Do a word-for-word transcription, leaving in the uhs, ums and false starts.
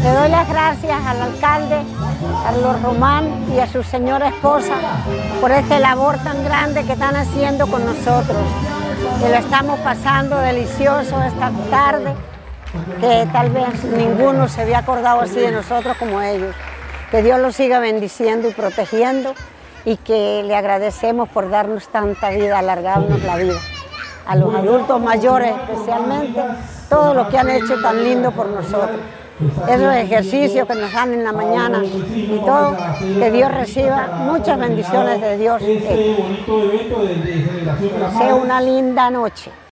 Le doy las gracias al alcalde Carlos Román y a su señora esposa por esta labor tan grande que están haciendo con nosotros, que lo estamos pasando delicioso esta tarde, que tal vez ninguno se había acordado así de nosotros como ellos. Que Dios los siga bendiciendo y protegiendo, y que le agradecemos por darnos tanta vida, alargarnos la vida. A los adultos mayores especialmente, todo lo que han hecho tan lindo por nosotros. Esos ejercicios que nos dan en la mañana y todo, que Dios reciba muchas bendiciones de Dios. Que sea una linda noche.